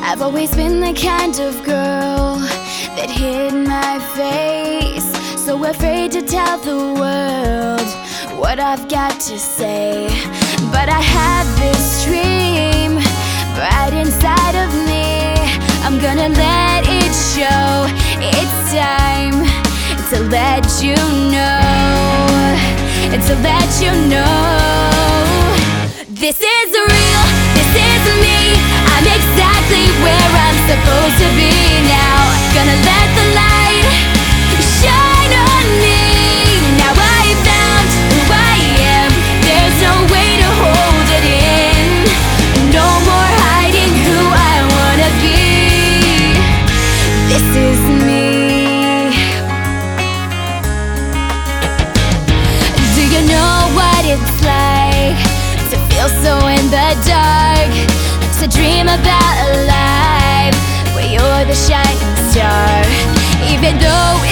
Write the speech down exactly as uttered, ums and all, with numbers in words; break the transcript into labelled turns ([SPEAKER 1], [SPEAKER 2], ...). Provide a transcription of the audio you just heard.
[SPEAKER 1] I've always been the kind of girl that hid my face, so afraid to tell the world what I've got to say. But I have this dream right inside of me. I'm gonna let it show. It's time to let you know, to let you know. This is real, this is me. I'm exactly where I'm supposed to be now. Gonna let the light shine on me. Now I found who I am. There's no way to hold it in. No more hiding who I wanna be. This is me. Do you know what it's like to feel so in the dark? To dream about a life where you're the shining star. Even though